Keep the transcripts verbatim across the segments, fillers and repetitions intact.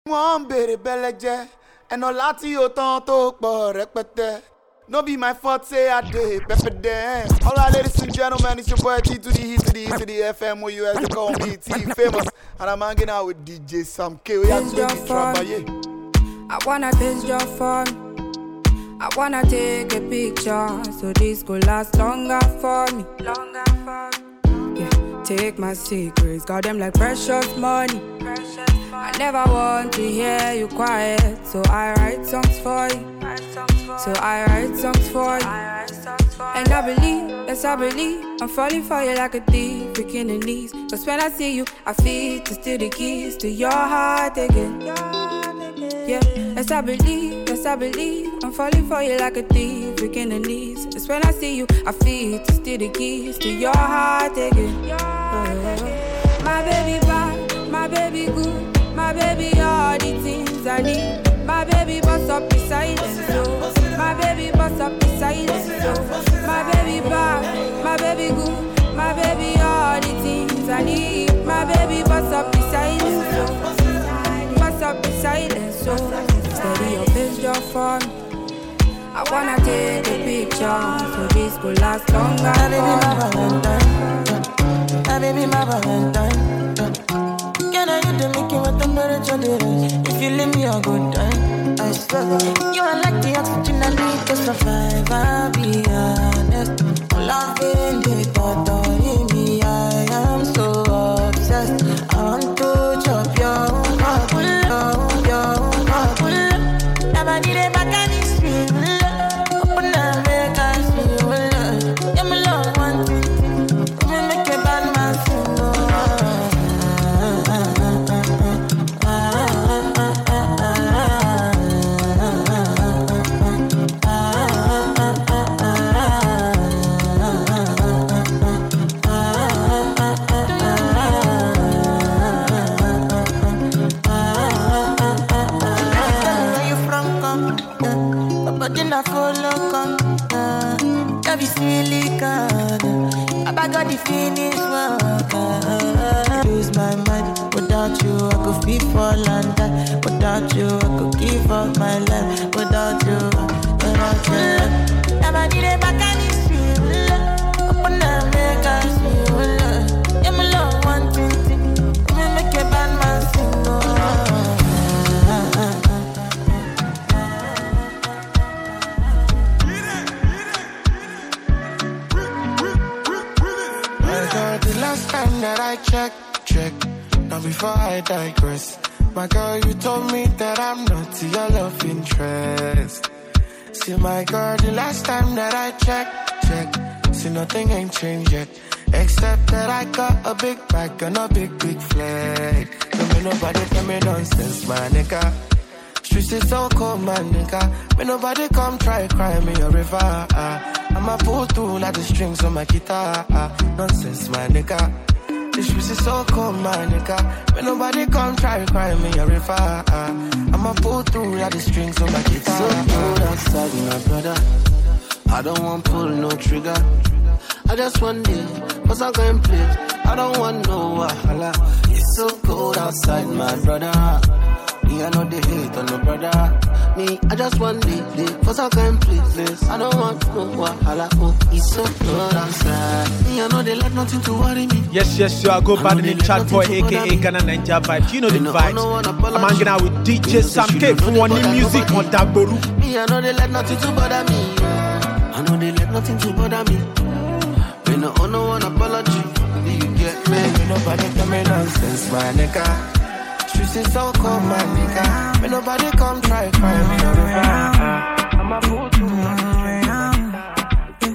One baby beleje, and no lati otanto po repete. No be my fault, say I did, pepper them. All right, ladies and gentlemen, it's your boy T to the E to the E to the F M, where you as they call me T famous. And I'm hanging out with D J Sam K. We have to I wanna taste your fun. I wanna take a picture, so this could last longer for me. Longer for me. Yeah, take my secrets, got them like precious money. Precious money. I never want to hear you quiet, so I write songs for you. So I write songs for you. And I believe, yes I believe, I'm falling for you like a thief, breaking the knees. Cause when I see you, I feel to steal the keys to your heart again. Yeah, yes I believe, yes I believe, I'm falling for you like a thief, breaking the knees. Cause when I see you, I feel to steal the keys to your heart again. Oh, my baby bad, my baby good. My baby, all the things I need. My baby, bust up the silence, so. My baby, bust up the silence, so. My baby, bad, my baby good. My baby, all the things I need. My baby, bust up the silence, so. Bust up the silence, so. Steady your face, your phone. I wanna take a picture, so this could last longer. My baby, my Valentine. My baby, my Valentine. Can I do the making with temperature difference? If you leave me a good time, I swear. You are like the oxygen I need to survive. I'll be honest. Loving the thought of me, I am so obsessed. I want to chop your heart, your your heart. Never did it back and it's real. Open up, make us feel. Yeah, my love one thing. We make a bad man feel. Got the finish work. Lose my mind. Without you, I could be fall and die. Without you, I could give up my life. Without you, without you, never did it back and it's real. Open up, make us feel. Yeah, my love, one thing. We make a bad man sing. Last time that I check, check, now before I digress. My girl, you told me that I'm not your love interest. See my girl, the last time that I check, check, see nothing ain't changed yet. Except that I got a big bag and a big, big flag. Don't me nobody tell me nonsense, my nigga. Streets is so cold, my nigga. Me nobody come try cry me a river. Uh. I'ma pull through like the strings on my guitar. Uh, nonsense, my nigga. This streets is so cold, my nigga. When nobody come try cry me a river. Uh, I'ma pull through like the strings on my guitar. So cold outside, my brother. I don't want pull no trigger. I just want it, cause I'm going play. I don't want no wahala. It's so cold outside, my brother. Me, I know they hate on no brother. Me, I just want it, cause I can't play this. I don't want no wahala. Oh, it's so cold outside. Me, I know they let nothing to worry me. Yes, yes, you are go by the name Chat Boy, aka Ghana Ninja Vibes. You know the vibes. I'm hanging out with D J Sam K for one new music on Dagboru. Me, I know they let nothing to bother me. I know they let nothing to bother me. Me, no owe no one apology. You get me? Me, nobody tell me nonsense, my nigga. Streets is so cold, my nigga. Me nobody come try cry me a river. I'm a fool too much.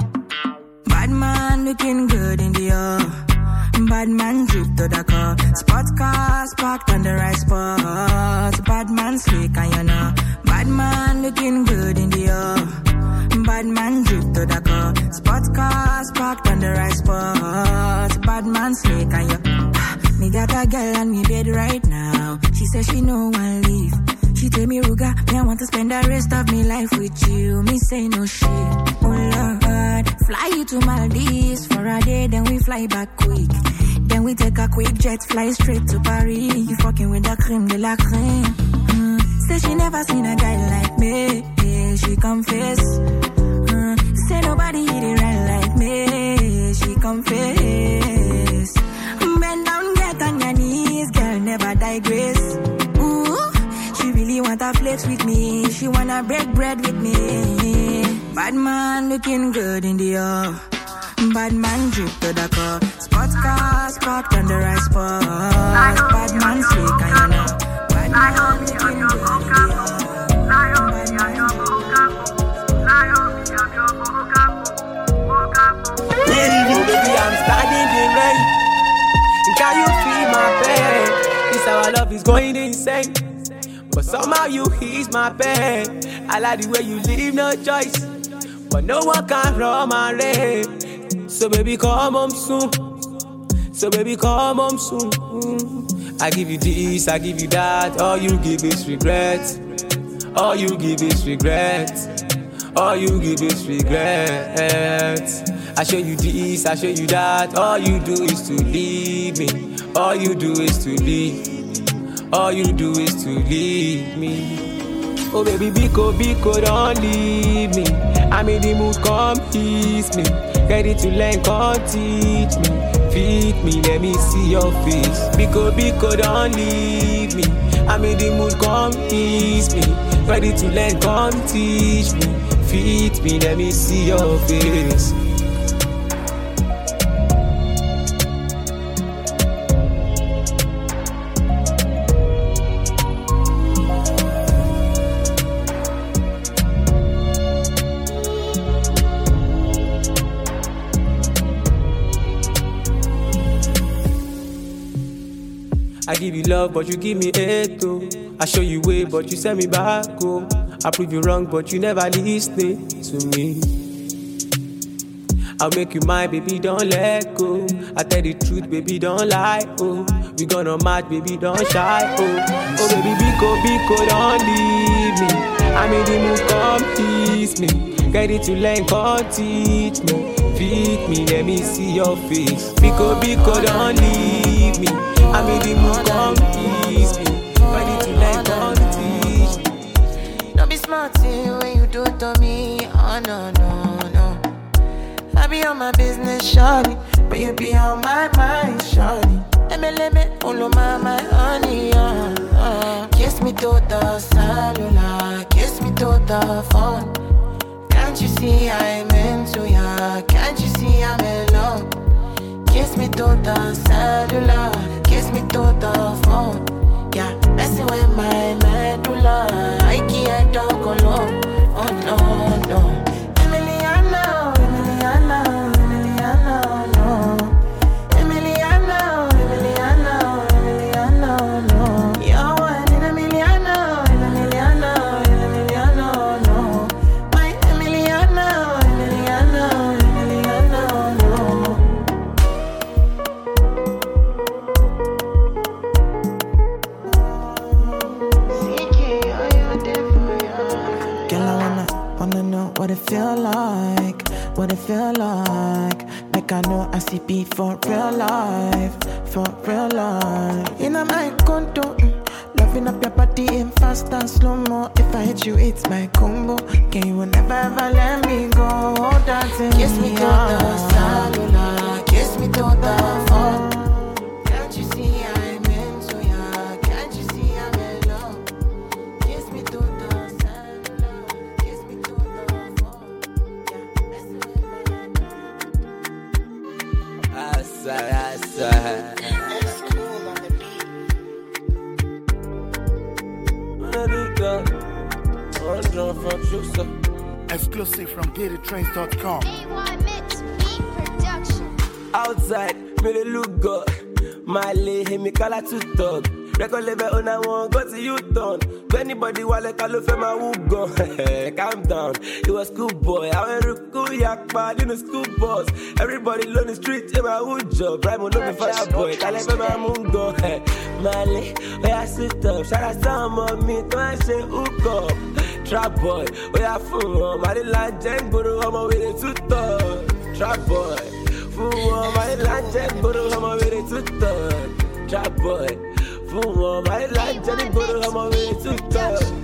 Bad man looking good in the air. Bad man drip to the car. Sports cars parked on the right spot. Bad man slick and you know. Bad man looking good in the air. Bad man drip to the car. Sports cars parked on the right spot. Bad man slick and you. Me got a girl on me bed right now. She says she no one leave. She tell me, Ruga, me I want to spend the rest of me life with you. Me say no shit. Oh Lord, fly you to Maldives for a day, then we fly back quick. Then we take a quick jet, fly straight to Paris. You fucking with the creme de la creme. Mm. Say she never seen a guy like me. Yeah, she confess. Mm. Say nobody hit it right like me. She confess. Bend down, get on your knees, girl, never digress. Ooh, she really wanna flex with me. She wanna break bread with me. Bad man looking good in the air. Bad man drip to the car. Sports cars parked on the right spot. Bad man slick and you know. Bad man looking good in the air. Baby, I'm standing in the rain. Can you feel my pain? This our love is going insane. But somehow you ease my pain. I like the way you leave no choice. But no one can run my race. So baby, come home soon. So baby, come home soon. I give you this, I give you that. All you give is regret. All you give is regret. All you give is regret. I show you this, I show you that. All you do is to leave me. All you do is to leave. All you do is to leave me. Oh baby, Biko, Biko, don't leave me. I'm in the mood, come tease me. Ready to learn, come teach me. Feed me, let me see your face. Biko, Biko, don't leave me. I'm in the mood, come tease me. Ready to learn, come teach me. Feed me, let me see your face. I give you love, but you give me hate, oh. I show you way, but you send me back, oh. I prove you wrong, but you never listen to me. I'll make you mine, baby, don't let go. I tell the truth, baby, don't lie, oh. We gonna match, baby, don't shy, oh. Oh, baby, Biko, Biko, don't leave me. I'm in the mood, come tease me. Ready to learn, come teach me. Feed me, let me see your face. Biko, Biko, don't leave me. I'm in the mood, come tease me. Ready to learn, come teach me. Don't be smart when you do it to me. Oh no, no, no. I be on my business, shawty, but you be on my mind, shawty. M L M, all of my, my honey, uh, uh. Kiss me to the cellular, kiss me to the phone. Can't you see I'm into ya? Can't you see I'm in love? Kiss me to the cellular, kiss me to the phone. Yeah, messing with my medulla. I can't talk alone. Oh no, no. Emiliano, Emiliano, Emiliano, no. Emiliano, Emiliano, Emiliano, no. You're one in Emiliano, Emiliano, Emiliano, no. My Emiliano, Emiliano, Emiliano, no. Wanna know what it feel like, what it feel like. Like I know I see beat for real life, for real life. In my condo, mm, loving up your body in fast and slow-mo. If I hit you, it's my combo. Can you never ever let me go? Dancing kiss me to the cellular, kiss me to the phone. Can't you see I'm into ya? Can't you see I'm in love? Kiss me to the Exclusive from Get It Trains dot com. Outside, me they look good. My lady, me call her to talk. Record label on I want go to U-turn. Anybody want like I love for my who go. Calm down, it was school boy. I went to school yak bad in the school bus. Everybody on the street in my hood job. Prime on the fire boy. I like my moon go. Mali, where I sit up. Shout out some of me, don't I say hook up. Trap boy, where I from? I didn't like Jen, but I'm a way to talk. Trap boy. Fumo my lunch, guru hama mere tutta. Trap boy. Fumo my lunch, guru hama mere tutta.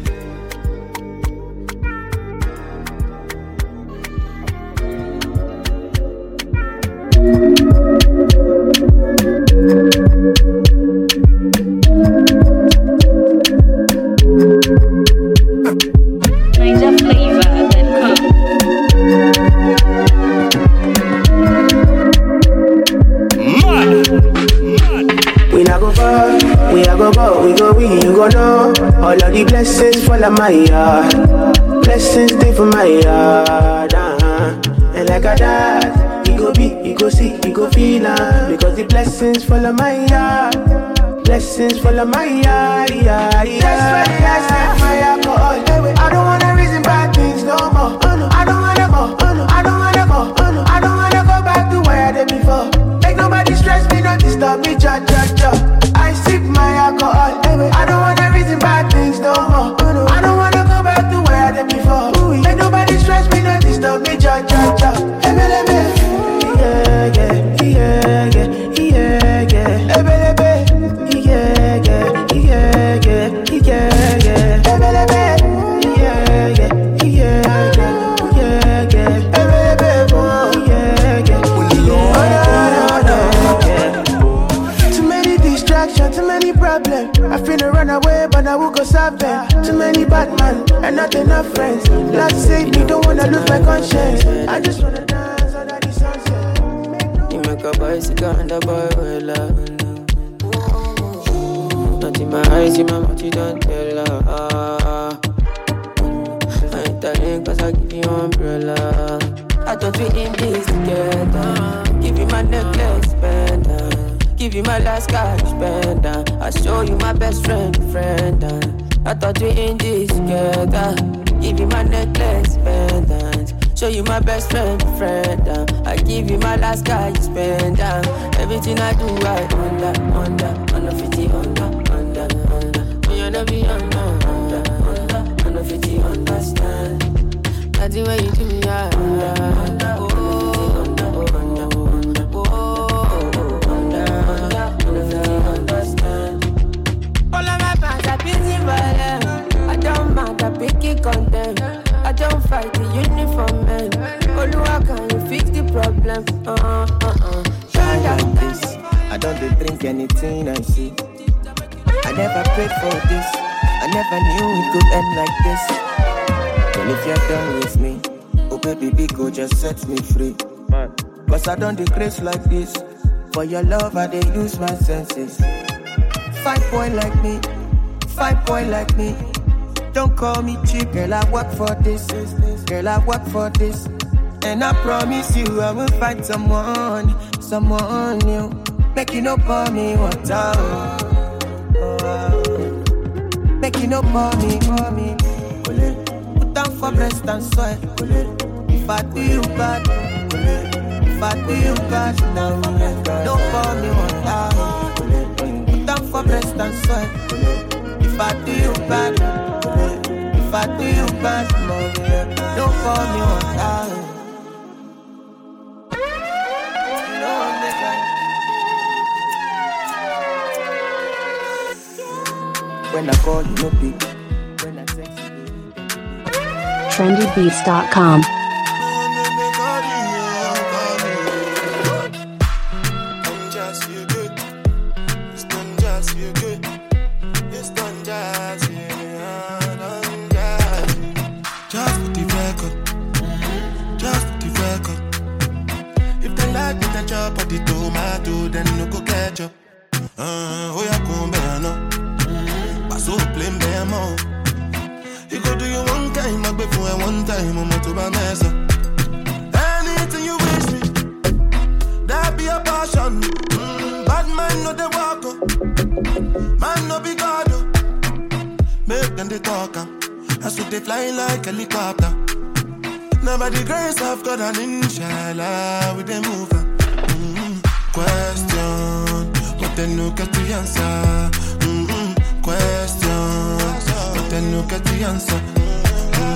All of the blessings fall on my yard. Blessings stay for my yard. Uh-huh. And like I died, he go be, he go see, he go feel uh, because the blessings fall on my yard. Blessings fall on my yard. Yeah, yeah. That's why I set my alcohol. I don't wanna reason bad things no more. Oh, no. I don't wanna go. Oh, no. I don't wanna go. Oh, no. I don't wanna go back to where I did before. Make nobody stress me, not disturb me. Cha cha cha. I sip my alcohol. I don't wanna reason bad things no more. I don't wanna go back to where I did before. Make nobody stress me, not disturb me. Cha cha cha. Yeah, yeah, yeah, yeah, yeah, yeah. Yeah, yeah, yeah, yeah, yeah, yeah, yeah. Too many problems. I finna run away, but I will go solve them. Too many bad men and not enough friends. Lord save me, don't wanna lose my conscience. I just wanna dance under the sunset. You make a bicycle and a boy will love. Not in my eyes, in my mouth, you don't tell her. I ain't telling cause I give you umbrella. I thought we in this together. Give you my necklace, pendant. Give you my last cash spend, uh. I show you my best friend, friend. Uh. I thought we in this together. Give you my necklace, pendant. Show you my best friend, friend. Uh. I give you my last cash spend. Uh. Everything I do, I under, under, under fifty, under, under, under. Me and be under, under, under, under fifty, understand. That's the way you do me, I under, under, oh, under, oh, under. I don't mind, I pick it condemn. I don't fight the uniform man. Oluwa, can you fix the problem? Uh-uh, uh-uh. I like this. I don't do drink anything I see. I never prayed for this. I never knew it could end like this. And if you're done with me, oh baby, big go just set me free. Cause I don't do grace like this. For your love, I dey use my senses. Five boy like me, five boy like me. Don't call me cheap, girl, I work for this. Girl, I work for this. And I promise you I will find someone, someone new. Make you no pour me water. Make you no pour me, pour me. Put down for breast and soil. If I do you bad, if I do you bad, now don't pour me water. Put down for breast and soil. If I do you bad, if I do you bad, don't pour me water. When I call you, no pick. When I text you, trendy beats dot com.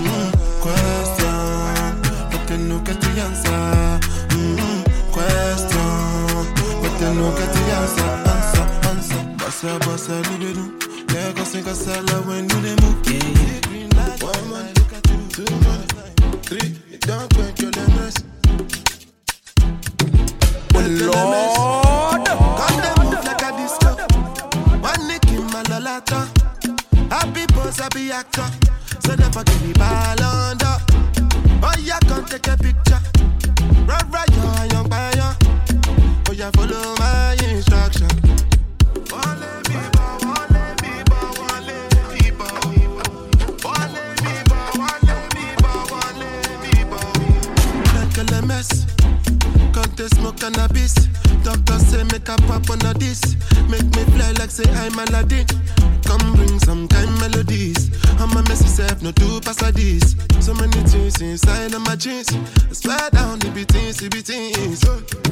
Question, they no get the answer, answer, answer. Bossa, bossa, libido. Yeah, cause think I sell when you they move. Yeah, yeah. Green light, one man, look at you. Two man, three, you don't quench your lemons. Oh Lord, come they move like a disco. One nick in my lalata. Happy boss, happy actor. So never give me ball under. Oh yeah, come take a picture. Right, right, young, young, young. Oh yeah, follow my instruction. One let me bow, one let me bow, one let me bow. One let me bow, one let me bow, one let me bow. Like a mess. Can't they smoke cannabis? Doctor say make a pop on a this. Make me fly like say I'm Aladdin. Come bring some kind melodies. I'm a messy self, no two pass this. So many things inside of my jeans. I swear down, the beatings, the beatings.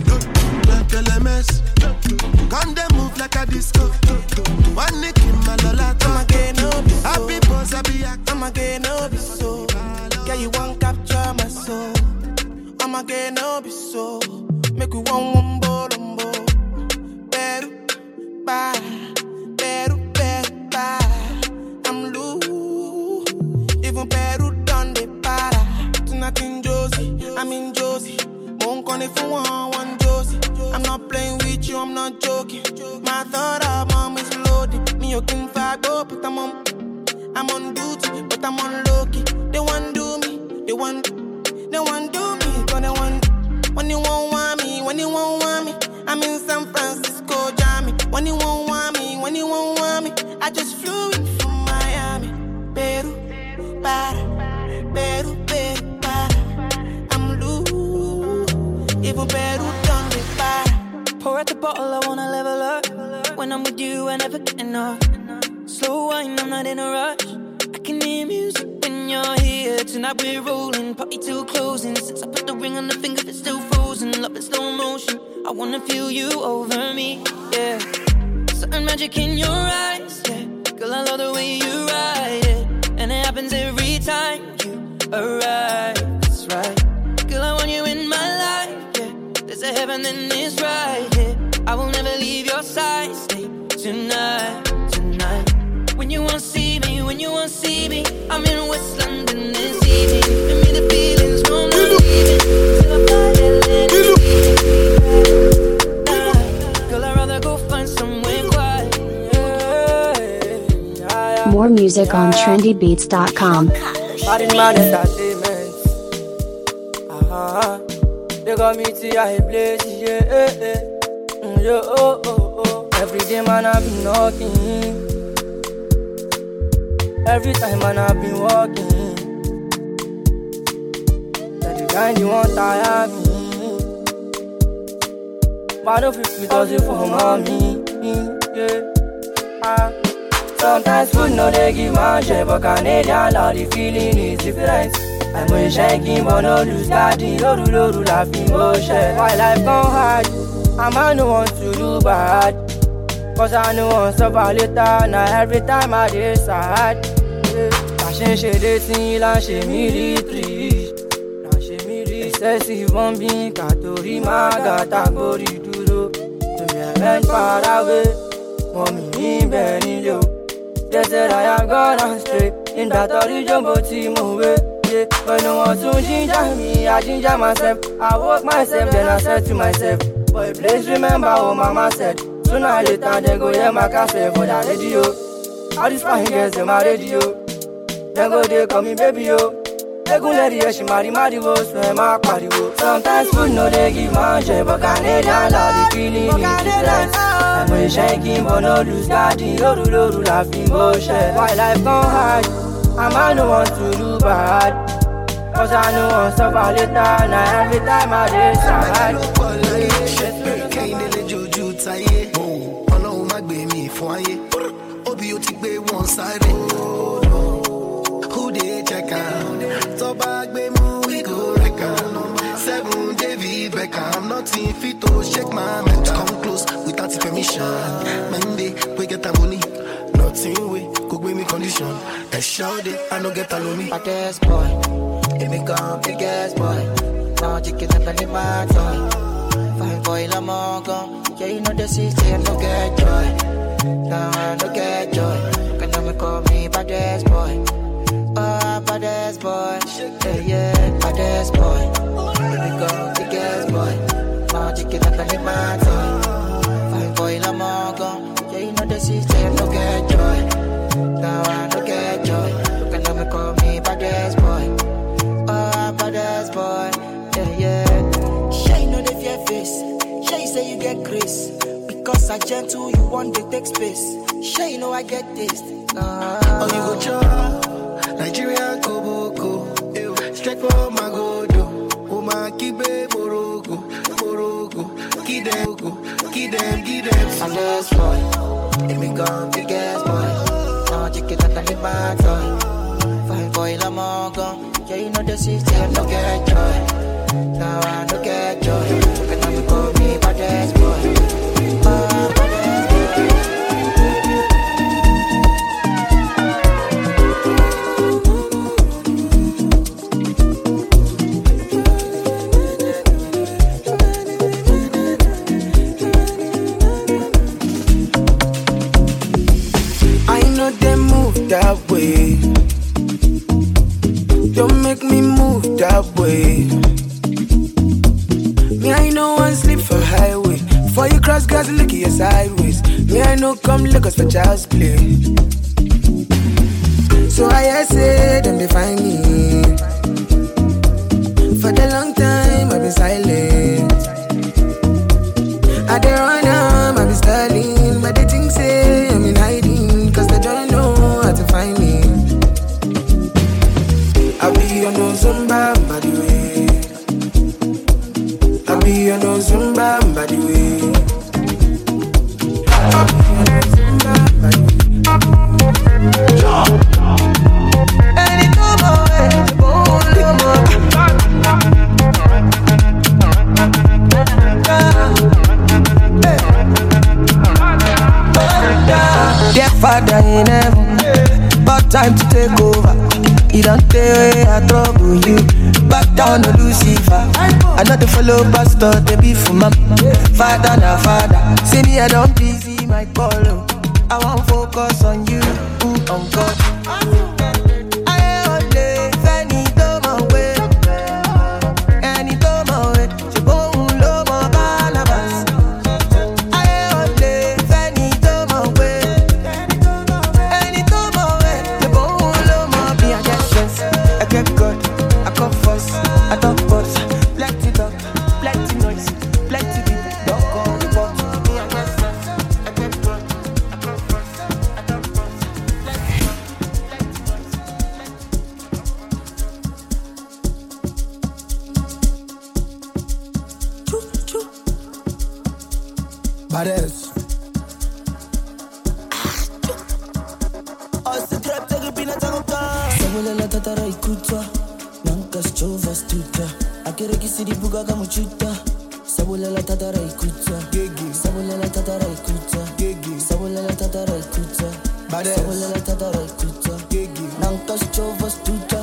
Like L M S. Come they move like a disco. One nick in my lolata. I'ma get no be so. Happy boss, happy act. I'ma get no be so. Yeah, you won't capture my soul. I'ma get no be so. Make we one one bo lumbo. Better, bye. Better, better, bye. I'm loose. Even Peru done the para. Tonight in Josie, I'm in Josie. Won't call it for one, one Josie. I'm not playing with you, I'm not joking. My thought of mom is loaded. Me, you can fight, go, but I'm on. I'm on duty, but I'm on low-key. They want do me, they want, they want do me, cause they want. When you won't want me, when you won't want me, I'm in San Francisco, Jammy. When you won't want me, when you won't want me, I just flew in from Miami. Peru, para, Peru, Peru, para. I'm loose, even Peru done the para. Pour out the bottle, I wanna level up. When I'm with you, I never get enough. Slow wine, I'm not in a rush. I can hear music when you're here. Tonight we're rolling, party till closing. Since I put the ring on the finger, it's still frozen. Love in slow motion, I wanna feel you over me, yeah. Certain magic in your eyes, yeah. Girl, I love the way you ride it. And it happens every time you arrive, that's right. Girl, I want you in my life, yeah. There's a heaven and it's right here, yeah. I will never leave your side, stay tonight, tonight. When you won't see me, when you won't see me, I'm in West London this evening. Give me the feelings, no, not leaving. Till I fly and girl, I'd rather go find somewhere quiet. More music on trendy beats dot com. Bad in man entertainment. Uh-huh. They got me to a place, yeah, yeah, yeah, oh, oh, oh. Every day, man, I've been knocking. Every time, man, I've been walking. That the kind you want, I have me. But don't feel it does it for mommy, yeah. Ah. Sometimes food no they give man share, but Canadian love the feeling is different. I'm a shaking but no lose daddy, no do no do laughing motion. Why life gone hard, a man no want to do bad. Cause I know want suffer later, now every time I decide. I change the thing, I change military. I change military. Excessive bombing, Katori Magata Gori Duro. To me I went far away, mommy in Benilio. They said I am gone astray, in that original jumbo team away. Yeah, but no one to ginger me, I ginger myself. I woke myself, then I said to myself, boy, please remember what mama said. Sooner or later, they go hear my cassette for that radio. All these fine girls, they my radio. Then go, they call me baby, yo. They go let the she marry, marry, wo, swim my party, wo. Sometimes food, no, they give man share, but Canadian love, the feeling is different. I'm a shaking, but no lose daddy, no do, no do, laughing, motion. Why life gone hard, a man no want to do bad. Cause I know I'm suffer later, now every time I decide. Ọlọ́run má gbé mi fún ayé, Obi ó ti gbé wọn sáré. Who dey check am? Tó bá gbé mú, we go wreck am. Seven David Beckham, nothing fit to shake my mental. Come close without the permission. Monday, we get the money. Nothing we could give me condition. I shout it, I no get alone me. Baddest boy, it become biggest boy. Now chicken up in my toy. Fine boy, I'm all gone. Yeah, you know the city, I no get joy. Now I no get joy. Can I call me baddest boy? Oh, baddest boy. Yeah, yeah, baddest boy. Here we go, biggest boy. Now chicken up and my toy. Fine boy, I'm all gone. Yeah, you know the city, I no get joy. Now I no get joy. Can I call me baddest boy? Oh, baddest boy. Yeah, yeah. Sure, you know the fear face. Sure, you say you get grace. Because I gentle, you want to take space. Sure, you know I get this. Uh, oh, you go chop Nigeria Koboko. Straight for my godo. Oh, my kibe Morogo. Morogo. Give them, give them, give them. I'm this boy. Here we go, big ass boy. Now I check it out and live my toy. Fine boy, I'm all gone. Yeah, you know the city, I no get joy. Now I no get joy. Can I call me baddest boy? Oh, baddest boy. I know they move that way. Don't make me move that way. Me, I know one sleep for highway. Before you cross, guys, look at your sideways. Me, I know come look us for child's play. So I say, them they find me. For the long time, I've been silent. I dey run am, I've been stalling. But they think say, I'm in hiding. Cause they don't know how to find me. I be on no Zumba, by the way. I be on no Zumba, by the way. I be on no Zumba, by the way. And it go my way, oh, no more. Dear Father in heaven, about time to take over. You don't tell I trouble you. Back down to Lucifer. I know the follow pastor, they be for my father, na father. See me, I don't busy my call. I won't focus on you, ooh, on God. I only Fanny do my way. Any do my way. She won't love my Barnabas. I only Fanny do my way. Any do my way. She won't love my be a get sense. I get good. I come first. I don't boss. Plenty talk, plenty noise, plenty people. Don't call the boss. Me a get sense. I get good. I come first. I don't boss. Plenty Badass. Sabolela tatara ikuta Nanka schova stuta Akere kisiri buga kamuchuta Sabolela tatara ikuta Sabolela tatara ikuta Sabolela tatara ikuta Sabolela tatara ikuta Nanka schova stuta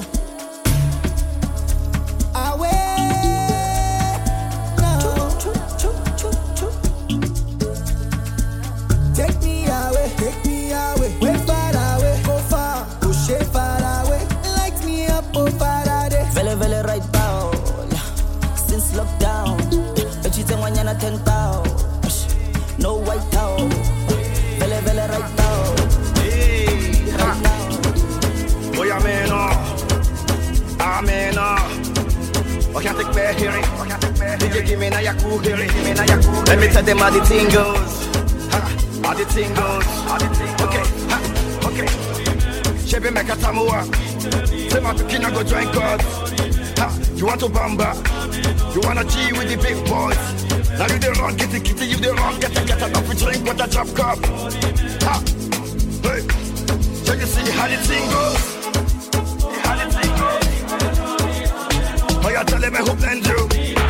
Awe Take me away, take me away, way far away, go far, go share far away, light me up, oh Faraday. Vele vele right now, since lockdown, but you think when you're not ten thousand, no white out. Vele vele right now, right now. Boy, I'm in awe, I'm in awe. I can't take me hearing, did you give me now your cool hearing? Let me tell them how the thing goes. How the thing goes, okay, ha, okay. Chebe meka tamua, say my pikin go join God. Ha, you want to bamba, you wanna G with the big boys. Now you the wrong, get the kitty, you the wrong, get the get enough to drink with a drop cup. Ha, hey, so you see how the thing goes, how the thing goes. Oh, you tell them who blend you,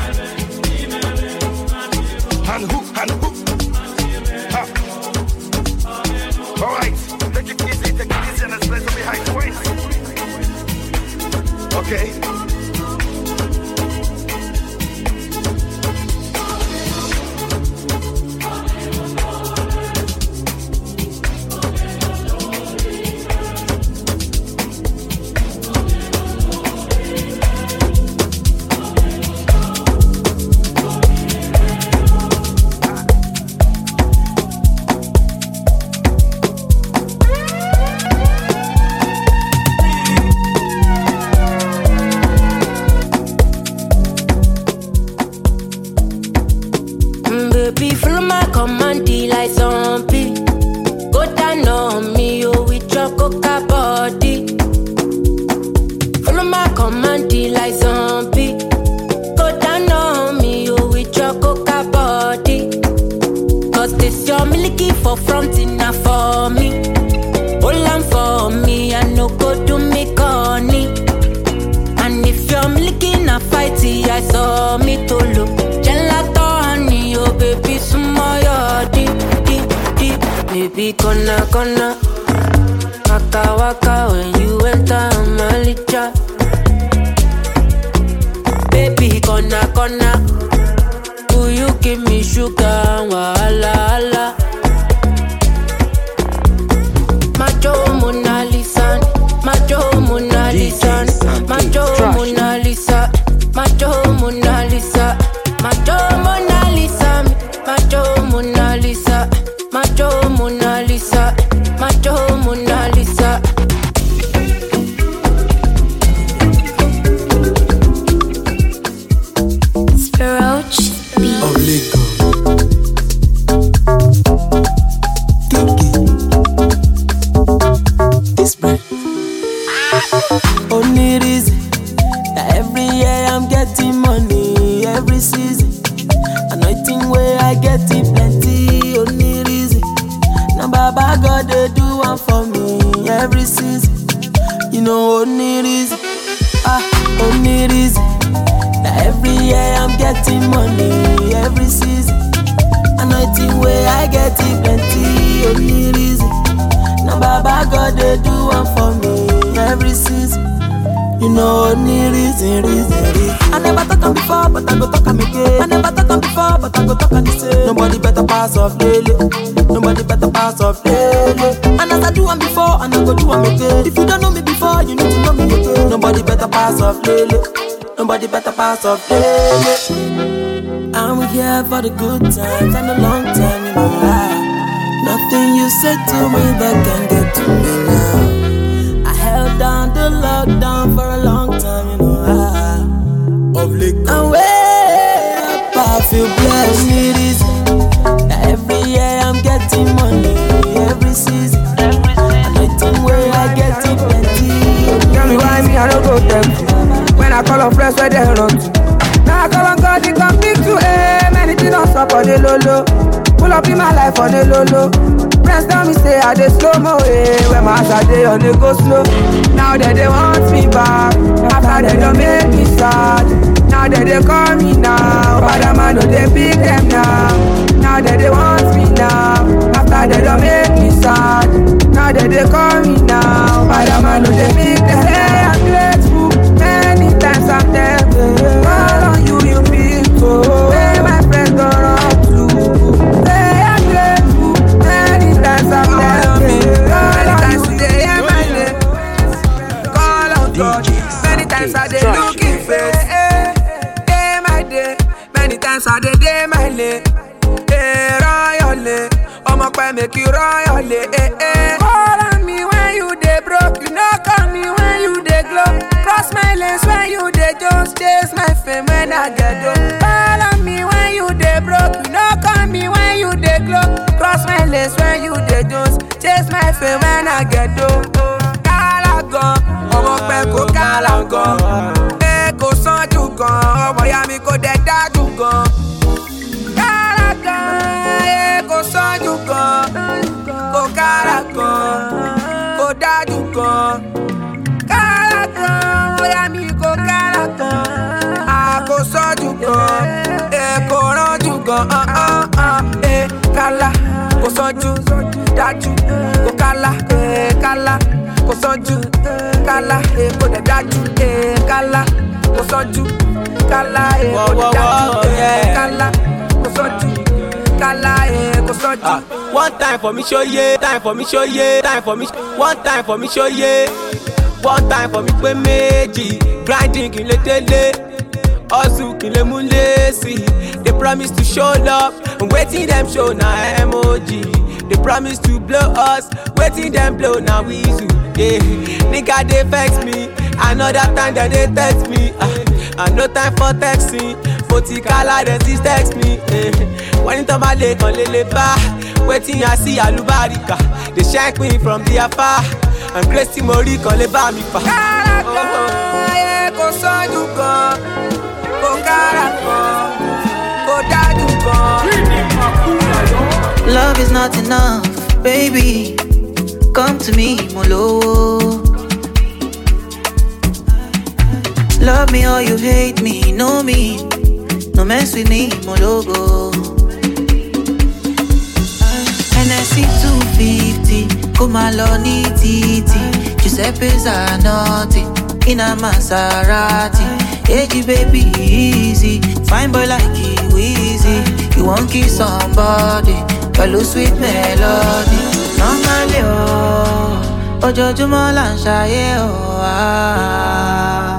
and who, and who. Ha. Alright, take it easy, take it easy, and let's play some behind the waist. Okay. command it like zombie. Go down on me, oh, with your coca body. Cause this your milky for front enough for me. Hold on for me, I no go do me corny. And if you're milky na fighty, I saw me to look. Gelato honey, oh baby, sumo deep, deep, deep. Baby, gonna, gonna. Waka waka when you enter my licha. Baby, gonna, gonna. Will you give me sugar? Wala, wala. Macho Mona Lisa, Macho Mona Lisa, Macho Mona Lisa, Macho Mona Lisa, Macho Mona Lisa, Macho Mona Lisa, Macho Mona Lisa, Macho Mona Lisa. Spiroach Beats. Only reason that every year I'm getting money, every season. Anointing where I get it plenty. Only reason now Baba God they do one for me every season. You know only reason, ah only reason that every year I'm getting money, every season. Anointing where I get it plenty. Only reason now Baba God they do one for me every season. You know only reason, reason, reason. I never talk on before, but I go talk on again. I never talk on before, but I go talk on the same. Nobody better pass off Lele. Nobody better pass off Lele. And as I do one before, and I go do one again. If you don't know me before, you need to know me again. Nobody better pass off Lele. Nobody better pass off Lele. I'm here for the good times and the long time, you know why. Nothing you say to me that can get to me now. Held down the lockdown for a long time, you know I of late. And way up, I feel blessed. It is that every year I'm getting money, every season. Anything where I get it plenty. Tell me why me I don't go tempted. When I call on friends where they run to. Now I call on God, he come big to eh. Many things don't stop on the low low. Pull up in my life on the low low. Friends tell me say I dey slow mo eh. When my ass I dey on the go slow. Now that they want me back, after they don't make me sad. Now that they call me now, but I'm a no they pick them now. Now that they want me now, after they don't make me sad. Now that they call me now, but I'm a no they pick them. Say I'm grateful, many times I'm tempted. All on you you feel so. Hey my friends don't run to. Say I'm grateful, many times I'm tempted. All on you today and my day. Call on God, many times I dey looking face. Day my day, many times I dey day my lay. Hey, royally, I'ma quite make you royally. Hey, hey. Call on me when you dey broke, you knock on me when you dey glow. Cross my lanes when you dey just chase my fame when I get done. Call on me when you dey broke, you knock on me when you dey glow. Cross my lanes when you dey just chase my fame when I get done. Calagon, ọmọ pẹ́ kó calagon. Ẹ kò sanjú gan, ọmọ ya mi kò dẹ̀ dájú gan. Calagon, ẹ kò sanjú gan, kò calagon, kò dájú gan. Calagon, ọmọ ya mi kò calagon. A kò sanjú gan, ẹ kò ránjú gan. Ẹ kala, kò sanjú, dájú, kò kala, ẹ kala. Kò sọ́jú, kálá, èkó dẹ̀ dájú, eh, kálá. Kò sọ́jú, kálá, èkó dẹ̀ dájú, eh, kálá. Kò sọ́jú, kálá, èkó sọ́jú. One time for me show yeah, time for me show yeah, time for me. One time for me show yeah, one time for me pé méjì. Grinding kì í lè délé, hustle kì í lè mú lésì. They promise to show love, and wetin dem show na emoji. They promise to blow us, wetin dem blow na whistle. Yeah, nigga they vex me, another time that they text me. Uh, and no time for texting, Fotikala they still text me. Yeah. When it on my leg on lele ba, waiting I see alubarika. They shank me from the afar, and Gracie Mori can le ba mi pa. Calagon, ẹ kò kò sọ́jú kan, kò kára kan, kò dájú kan. Love is not enough, baby. Come to me, Molo. Love me or you hate me, know me. No mess with me, Mologo. N S C two fifty, come along, Titi. Giuseppe's are naughty, in a Maserati. Hey, baby, easy. Fine boy like you, easy. You won't kiss somebody, follow sweet melody. Normally, oh, ojoojúmọ́ là ń ṣayé, oh, ah.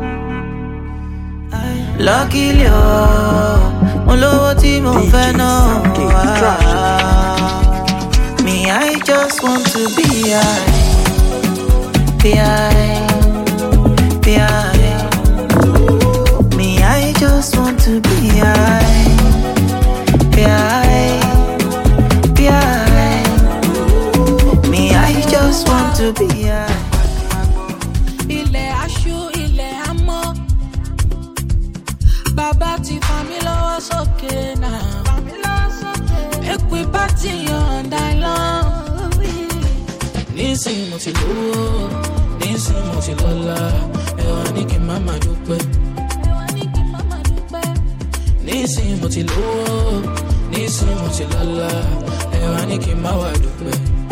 Luckily, oh, mo lówó tí mo fẹ́ náà, ah. Me, I just want to be high, be high, be high. Me, I just want to be high, be high, be high. Me, I just want to be high. Ilẹ̀ aṣú, ilẹ̀ amọ́, bàbá ti fa mi lọ́wọ́ sókè náà. Make we party all night long. Nísìnyí mo ti lówó, nísìnyí mo ti lọ́lá, ẹ̀wà ní kí n má má dúpẹ́. Nísìnyí mo ti lówó, nísìnyí mo ti lọ́lá, ẹ̀wà ní kí n má wá dúpẹ́.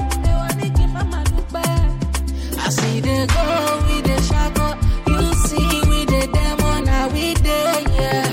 I see the girl with the shadow, you see with the demon, now we there, yeah.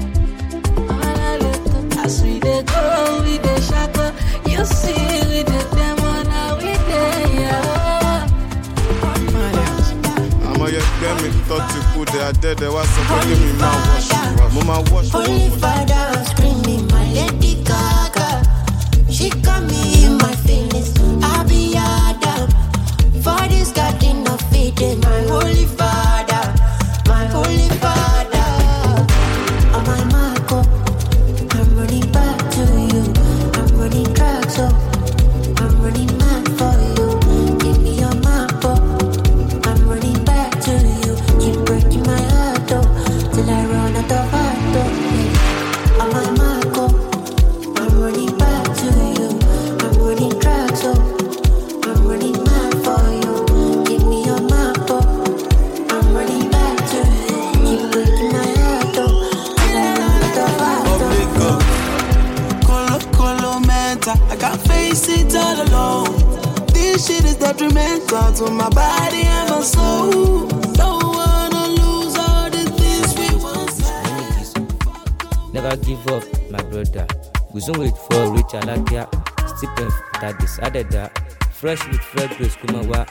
I see the girl with the shadow, you see with the demon, now we there, yeah. I'm a young girl, me thought you could have dead, there was somebody me my wash. Mama wash. Holy Father, I'm screaming, my Lady Gaga. She got me in my feelings, I'll be Adam. For this garden of feeding, my Holy Father, my Holy Father. On my Marco, I'm running back to you. I'm running track, so I'm running mad for you. Give me your map, oh. I'm running back to you. Keep breaking my heart, oh, till I run out of heart, oh. On my Marco, I'm running back to you. I'm running track, so I'm running mad for you. Give me your map, oh. I'm running back to you. Keep breaking my heart, oh, till I run out of heart, oh. Colo, colo, mental. I can't face it all alone. This shit is detrimental to my body and my soul. Don't wanna lose all the things we once had. Never give up, my brother. We soon wait for rich alakia. Stipend that decided that. Fresh with fresh grace, Kumawa.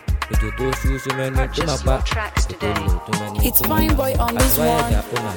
It's Fine Boy on this one.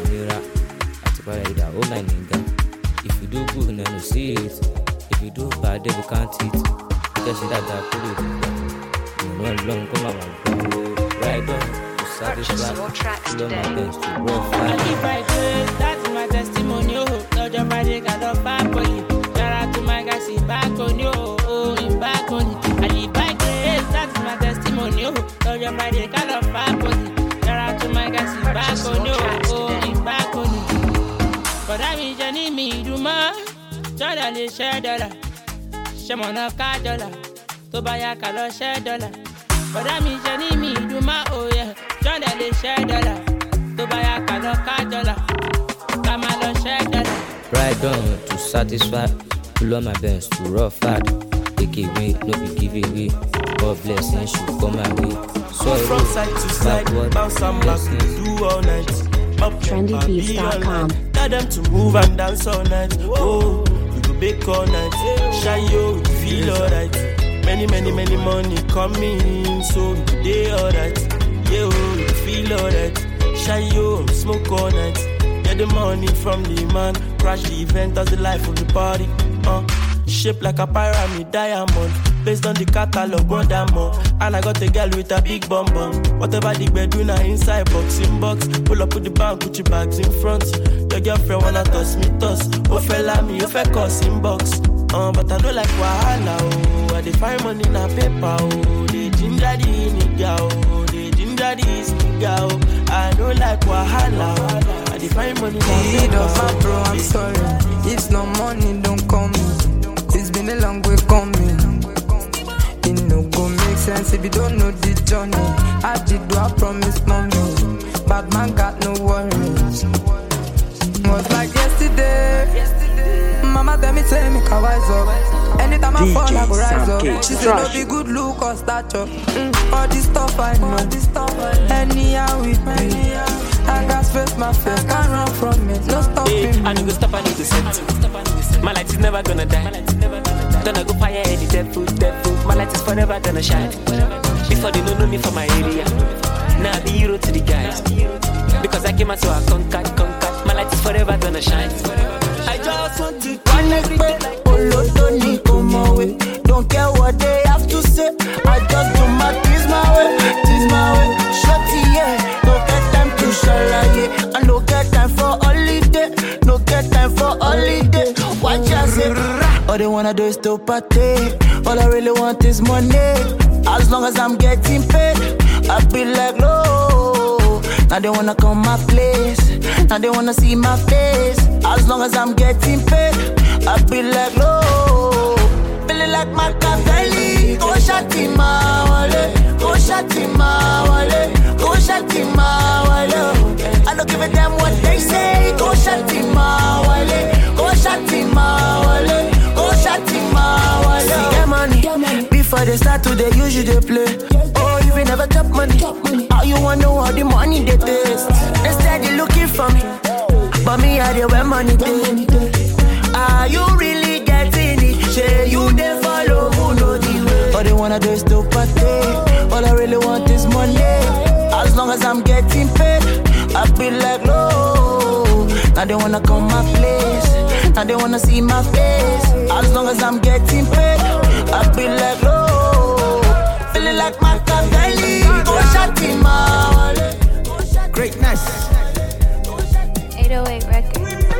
If you do good, then you see it. If you do bad, then you can't eat. Just that that put it. You know, long come out. Right on to satisfy. Follow my best to work fine. If I do, that's my testimony. Lord, your body got a fire for you. Shout out to my guys, in back on you. Oh, in back on you. And if I do, that's my testimony. Lord, your body got a fire for you. Shout out to my guys, in back on you. Oh, in back on you. But I mean, Johnny, me do more. Jordan is share dollar. Shemon of car dollar. To buy a color share dollar. But I mean, Johnny, me do my oh yeah. Jordan is share dollar. To buy a color car dollar. Come on, share dollar. Right on to satisfy. Pull on my best to rough hard. Take away, no be give away. God blessing should come my way. So from side to side, bounce and back, do all night. trendy beats dot com. Tell them to move and dance all night. Oh, we go bake all night. Shy yo, we feel alright. Many, many, many money coming, so we day alright. Yeah, oh, we feel alright. Shy yo, smoke all night. Get the money from the man. Crash the event as the life of the party. Uh, shaped like a pyramid diamond. Based on the catalog, one diamond. And I got a girl with a big bum bum. Whatever the bed do now inside box in box. Pull up with the bank, put your bags in front. Your girlfriend wanna toss me toss. Oh fella me, you fake cuss in box. Uh, but I don't like wahala, oh. I dey find money na paper, oh. They ginger the nigga, oh. They ginger this nigga, oh. I know way like Wahala. I define money Lead up, my bro, I'm sorry. If no money, don't call me. It's been a long way coming. It no go make sense if you don't know the journey. I did do I promise, mommy. Bad man got no worries. Was like yesterday. Mama tell me, tell me, can wise up. Anytime I fall, I go rise up. She said, no be good look or stature. Mm, all this stuff I know. Anyhow with me. I got space, my fear can't run from it. No stopping me. I need to stop, I need to set. My light is never gonna die. Gonna go fire any dead food, dead food. My light is forever gonna shine. Before they don't know me from my area. Now I be hero to the guys. Because I came out so I conquered, conquered. My light is forever gonna shine. I just want to connect with Olotoni, come away. Don't care what they have to say. I just do my this my way, this my way. Shorty, yeah. No get time to shalaye. I no get time for holiday. No get time for holiday. Watch I say. All they wanna do is to party. All I really want is money. As long as I'm getting paid, I be like no. Now they wanna come my place. Now they wanna see my face. As long as I'm getting paid, I be like no. Feeling like Machiavelli. Go shati ma wale. Go shati ma wale. Go shati ma wale. I don't give a damn what they say. Go shati ma wale. Go shati ma wale. Go shati ma wale. See get money. Before they start to they usually they play. Oh, you will never top money. How you wanna know how the money they taste? Instead they looking for me. But me I dey where money dey. Are you really getting it? Say you dey follow who know the way. All they wanna do is to party. All I really want is money. As long as I'm getting paid, I be like no. Now they wanna come my place. Now they wanna see my face. As long as I'm getting paid, I be like no. Feeling like Machiavelli. Go shati ma wale. Greatness. eight oh eight record.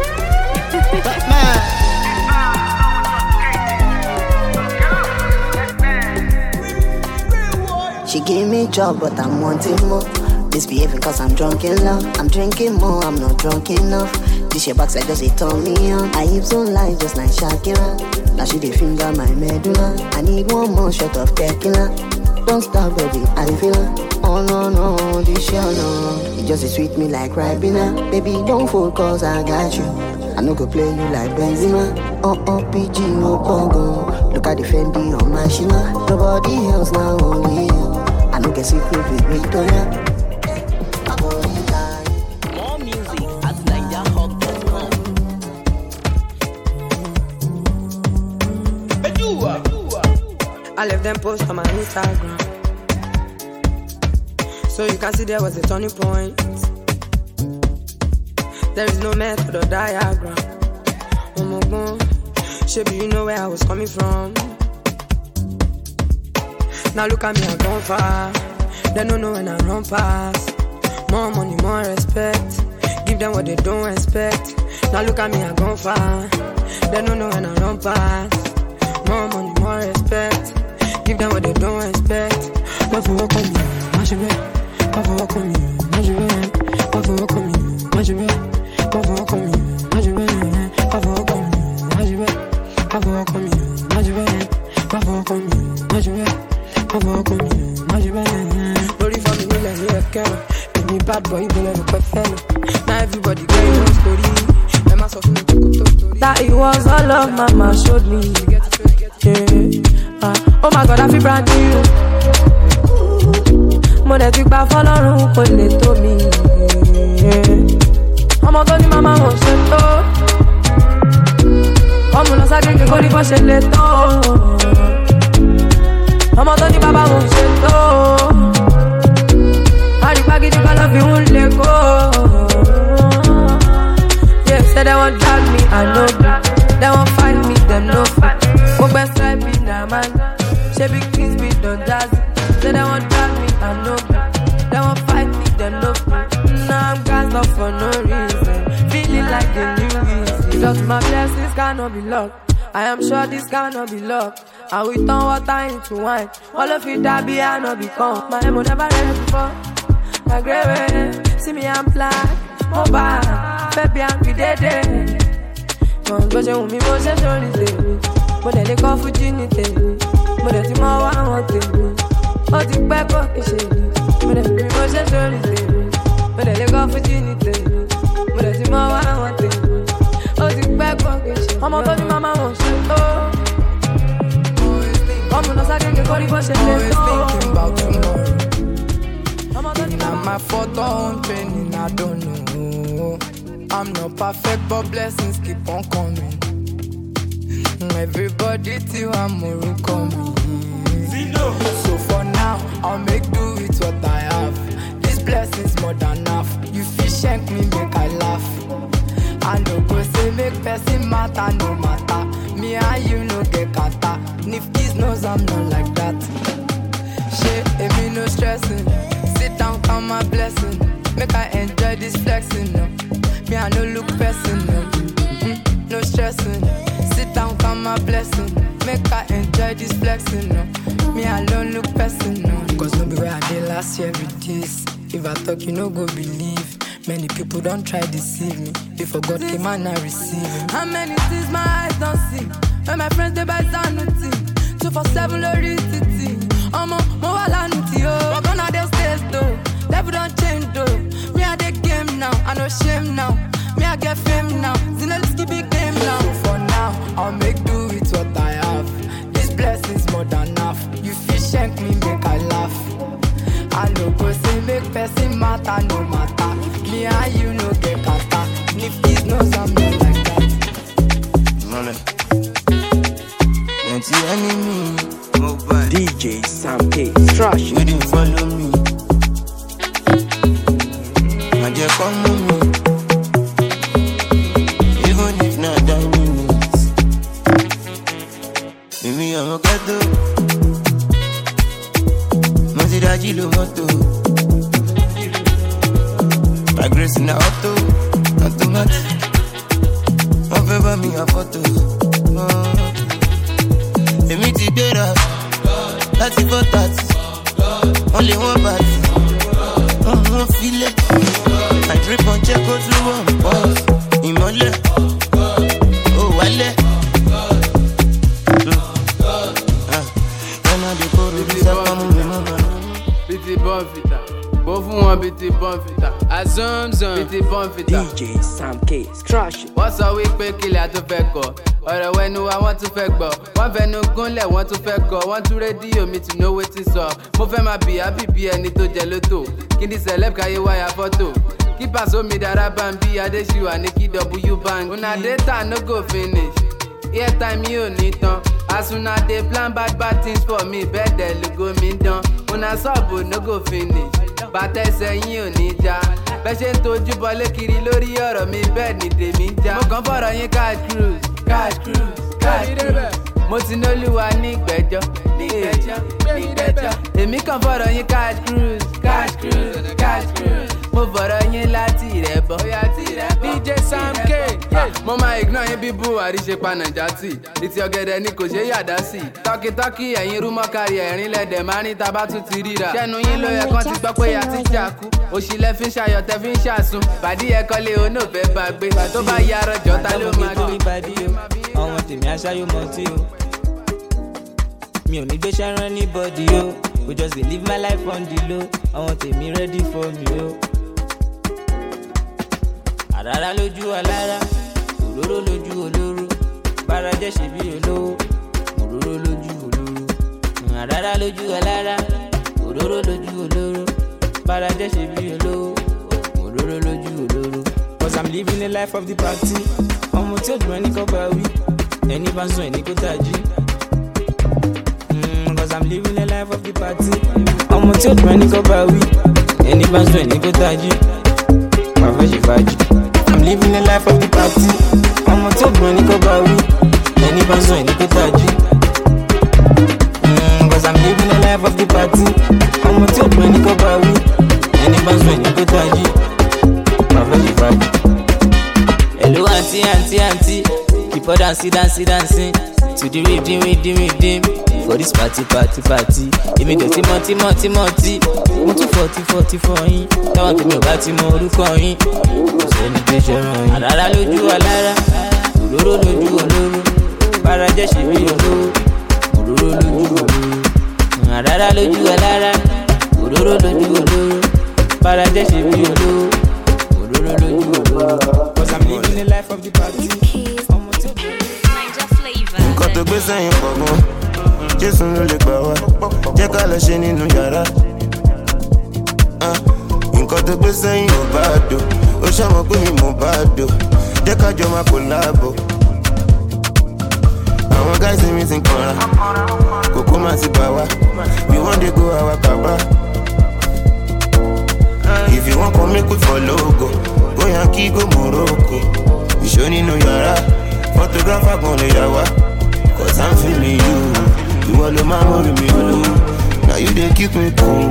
She gave me job, but I'm wanting more. Misbehaving cause I'm drunk in love. I'm drinking more, I'm not drunk enough. This your backside just it turn me on. I hips don't lie just like Shakira. Now she dey finger my medulla. I need one more shot of tequila. Don't stop baby, I feel her. Oh no no, this your no. It just sweet me like Ribena. Baby don't fall cause I got you. I no go play you like Benzema. Oh oh P G no pogo. Look at the Fendi on my Shima. Nobody else now only you. I no get secret with Victoria. More music at niger hawk dot com. I left them post on my Instagram, so you can see there was a turning point. There is no method or diagram. Oh my God, Shaby, you know where I was coming from. Now look at me, I've gone far. They don't know when I run past. More money, more respect. Give them what they don't expect. Now look at me, I've gone far. They don't know when I run past. More money, more respect. Give them what they don't expect. But for what on me, my shit. But for what on me, my shit. But for what on me, my shit. But for what on me, my shit. But for what on me, my shit. But for what on me, my shit. But for what on me, my shit. But for what on me, my shit. Lórí for me, let me a girl. Make me bad boy, even if I'm fellow. Now everybody going on story. Let my soft story. That it was all love, mama showed me. Yeah. Uh, oh my God, I feel brand new. Mo dẹ̀ ti gbà fọ́lọ́run kò lè tó mi. Ọmọ tó ní màmá wọn ṣe tó. Ọmọ lọ ságége kó ní bó ṣe lè tó. Ọmọ tó ní bàbá wọn ṣe tó. Àrígbá gidi kan lọ fi ń lè kó. Yeah, say they won't drag me, I know that. They won't find me, them no fight. Go best I be now, man. She big things be done jazzy. Say they won't drag me, I know that. They won't fight me, them no fight. Now I'm gassed up for no reason. Feeling like the new reason. Just my blessings cannot be locked. I am sure this cannot be luck. And we turn water into wine. All of it that be I not become. My emo never read before. My grave, see see me, I'm black. Oh, bad. Fabian, we dead. Don't go to me, most of the day. But then they call for Ginny. But then tomorrow I want to. Oh, the back of the shade. But then we most of the day. But then they call for Ginny. But then tomorrow I want to. Oh, the back of the shade. Mama told you, Mama wants to. Oh, I'm not saying you're going to always thinking about tomorrow. Now my photo on training, I don't know. I'm not perfect, but blessings keep on coming. Everybody till I'm more coming. So for now, I'll make do with what I have. This blessings more than enough. You fish shank me, make I laugh. I no go say make person matter, no matter. Me and you no get kata. Nifty's knows I'm not like that. Shit, it me no stressing. Sit down, count my blessing. Make I enjoy this flexing, no. Me I no look person, no. Mm, no stressing. Sit down, count my blessing. Make I enjoy this flexing, no. Me I don't look person, no. Cause no be where I did last year with this. If I talk, you no go believe. Many people don't try deceive me. Before God came and I receive him. How many things my eyes don't see? When my friends they buy sanity. Two for seven lorry city. I'm on my walanity, oh. But gonna they stay though. Level don't change though. Me I the game now, I no shame now. Me I get fame now. Zineliski big game now. So for now, I'll make do with what I have. This blessings more than enough. You fish shank me, make I laugh. I no go say make person matter, no matter. Me and you no get kata. Nifty's knows I'm not like that. Money. Plenty enemy. D J Sam K. Trash. You didn't follow me. I just come with me. Even if not die minutes. Maybe I'm a gato. Maziraji lo moto. My grace in the auto. Automatic. One favor me a photo. Emi ti dera. That's for that. Only one party. One feel it. I drip on check out to one boss. Imole. Oh, wale. Biti bonfita. Both one biti bonfita. Azumzum. Biti bonfita. D J Sam K. Trash. What's a week pe kile to fẹ́ kọ? Ọ̀rọ̀ wẹnu wa wọ́n tún fẹ́ gbọ́. Wọ́n fẹnu gúnlẹ̀ wọ́n tún fẹ́ kọ. Wọ́n tún rédíò mi to know wetin sọ. Mo fẹ́ máa bì happy bí ẹni tó jẹ lótò. Kí ni celeb káyé wáyà fọ́tò? Kí pàṣọ mi dára bá ń bí Adéṣíwà ní kí W bank. Una data no go finish. Airtime yóò ní tán. As una dey plan bad bad things for me, bẹ́ẹ̀ dẹ̀ lógo mi dán. Una sọ́ọ̀bù no go finish. Bàtà ẹsẹ̀ yín ò ní já. Bẹ́ẹ̀ ṣe ń tojú bọlé kiri lórí ọ̀rọ̀ mi bẹ́ẹ̀ ni tèmi ń já. Mo kàn fọ̀rọ̀ yín cash cruise, cash cruise, cash cruise. Mo ti ní Olúwa ní ìgbẹ́jọ́, ní ìgbẹ́jọ́, ní ìgbẹ́jọ́. Èmi kàn fọ̀rọ̀ yín cash cruise, cash cruise, cash cruise. Mo fọ̀rọ̀ yín láti rẹ̀ bọ̀. D J Sam K. Mo máa ignore yín bí Buhari ṣe pa Nàìjà tì. Ìtì ọ̀gẹ̀dẹ̀ ni kò ṣe yàdá sí. Tọ́kítọ́kí ẹ̀yin rúmọ́ kárí ẹ̀rín lẹ́dẹ̀ máa ní tabá tún ti ríra. Ṣẹ́nu yín ló yẹ kán ti gbọ́ pé a ti ṣàkú. Òṣìlẹ̀ fi ń ṣayọ̀ tẹ́ fi ń ṣàsùn. Bàdí ẹ̀ kọ́lé onóòfẹ́ bá gbé. Tó bá ya arọjọ́ ta ló máa gbé. Àwọn tèmi aṣáyó mọ tí o. Mi ò ní gbé ṣẹ́rán ní bọ́dí o. We just dey live my life on the low. Àwọn tèmi ready for me o. Àràrá lójú alára, òróró lójú olóró. Bára jẹ́ ṣe bí olówó, òróró lójú olóró. Àràrá lójú alára, òróró lójú olóró. Bára jẹ́ ṣe bí olówó, òróró lójú olóró. Cause I'm living the life of the party. Ọmọ tí ó dùn ẹni kọ́ bá wí, ẹni bá ń sọ ẹni kó tàjí. Cause I'm living the life of the party. Ọmọ tí ó dùn ẹni kọ́ bá wí, ẹni bá ń sọ ẹni kó tàjí. Màá fẹ́ ṣe fàájì. I'm living the life of the party. Ọmọ tí ó dùn ẹni kọ́ bá wí, ẹni bá ń sọ ẹni kó tàjí. Cause I'm living the life of the party. Ọmọ tí ó dùn ẹni kọ́ bá wí, ẹni bá ń sọ ẹni kó tàjí. Màá fẹ́ ṣe fàájì. Hello aunty, aunty, aunty. Keep on dancing, dancing, dancing. to the rhythm, rhythm, rhythm. For this party, party, party. Èmi dẹ̀ tí mọ́ tí mọ́ tí mọ́ tí. Mo tún fọ́tí fọ́tí fọ́ yín. Táwọn tèmi ò bá ti mọ orúkọ yín. Kò sẹ́ni tó ṣe ràn yín. Àràrá lójú alára, òróró lójú olóró. Bára jẹ́ ṣe bí olówó, òróró lójú olóró. Àràrá lójú alára, òróró lójú olóró. Bára jẹ́ ṣe bí olówó, òróró lójú olóró. Cause I'm living the life of the party. Nǹkan tó gbé sẹ́yìn pọ̀ gan, Jésù ló lè gbà wá, jẹ́ ká lọ ṣe nínú yàrá. Nǹkan tó gbé sẹ́yìn ò bá dò, ó ṣàmọ̀ pé mi mò bá dò, jẹ́ ká jọ máa kò láàbò. Àwọn guys mi ti ń kanra, kòkó máa ti bà wá, we wan dey go our baba. If you wan come make we follow go, go Yankee go Morocco, ìṣó nínú yàrá, photographer gan lè yà wá. Cause I'm feeling you, you all of my money me blue. Now you they keep me cool.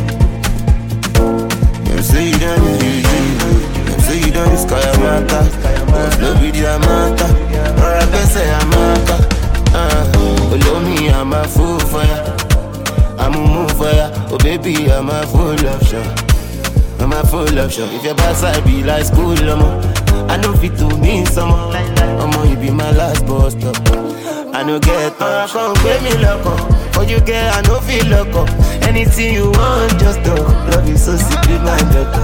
Them say you done is you, you. Them say you done is Kayamata. Cause no be Diamanta, or I guess I am Maka. Uh, below me I'm a fool for ya, I'm a move for ya. Oh baby I'm a full of show, I'm a full of show. If your boss I be like school, I'm I know fit to mean someone. I'ma you be my last boss stop. I no get up, come pay me lock up. For you get, I no feel lock up. Anything you want, just talk. Love you so simply, my daughter.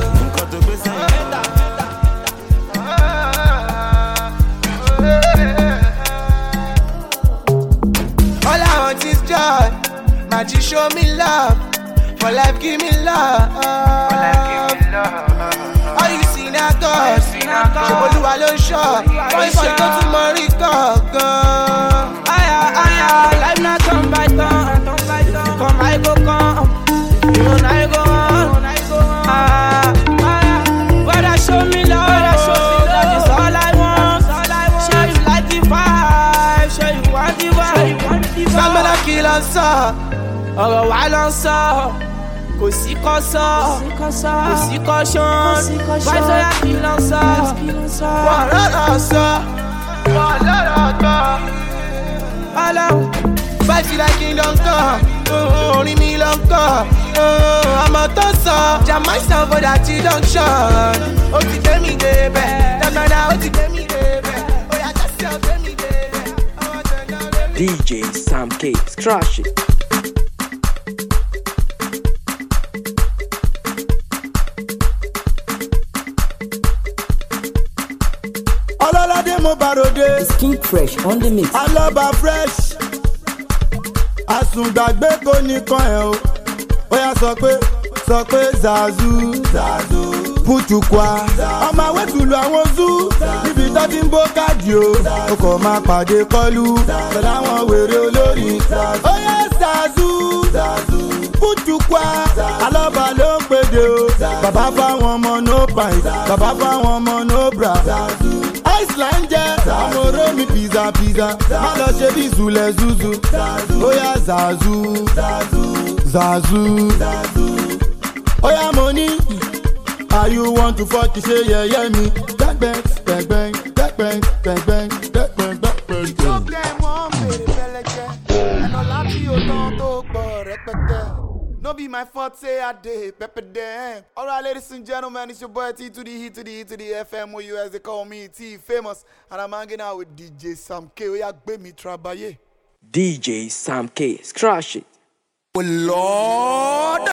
All I want is joy. Magic show me love. For life give me love. For life give me love. All you see now God. Ṣèbólúwa ló ń ṣọ́. Wọ́n ìfọ̀ ìtọ́ tún mọ rí gangan. Aya aya, life na turn by turn. Come I go come, you know I go on. Ah aya, brother show me love. That is all I want. Show you like the vibe, show you want the vibe. Sambala kí ló ń sọ, ọ̀rọ̀ wa ló ń sọ. Kò sí kọ́sọ́, kò sí kọ́ṣán, wáyé sọ́yà kí ló ń sọ, wọ́n lọ́rọ̀ sọ, wọ́n lọ́rọ̀ gbọ́. Ọlọ́run, báyìí fi like kingdom come, orin mi ló ń kọ́, ọmọ tó sọ, Jamaica for that junction. Ó ti gbé mi débẹ̀, dàgbàdà ó ti gbé mi débẹ̀, ó yà jẹ́sí ó gbé mi débẹ̀. D J Sam K, crush it. Mo barode. It's King Fresh on the mix. Alaba fresh. Àsùngbàgbé kò nìkan ẹ̀ o. Ó yá sọ pé sọ pé Zazu. Zazu. Putukwa. Ọmọ àwẹ̀ tùlù àwọn zoo. Níbi tó ti ń bó káàdì o. O kò máa pàdé kọlu. Pẹ̀lú àwọn wèrè olórí. Ó yá Zazu. Zazu. Putukwa. Alaba ló ń pèdè o. Bàbá fáwọn ọmọ no pint. Bàbá fáwọn ọmọ no bra. Zazu. Iceland jẹ́ àmọ̀ró mi pizza pizza má lọ ṣe bí zulẹ̀ zuzu ó yá Zazu Zazu ó yá mo ní are you want to fuck ṣe yẹ̀yẹ́ mi gbẹ́gbẹ́ gbẹ́gbẹ́ gbẹ́gbẹ́ gbẹ́gbẹ́ gbẹ́gbẹ́ gbẹ́gbẹ́. ìjọba wọn bèrè fẹlẹjẹ ẹnà láti òtán tó pọ̀ rẹpẹtẹ. No be my fault, say I did, pepper damn. Alright, ladies and gentlemen, it's your boy T to the E to the E to the F M O U as they call me, T famous. And I'm hanging out with D J Sam K. We are me trabaye. D J Sam K, crush it. Oh Lord.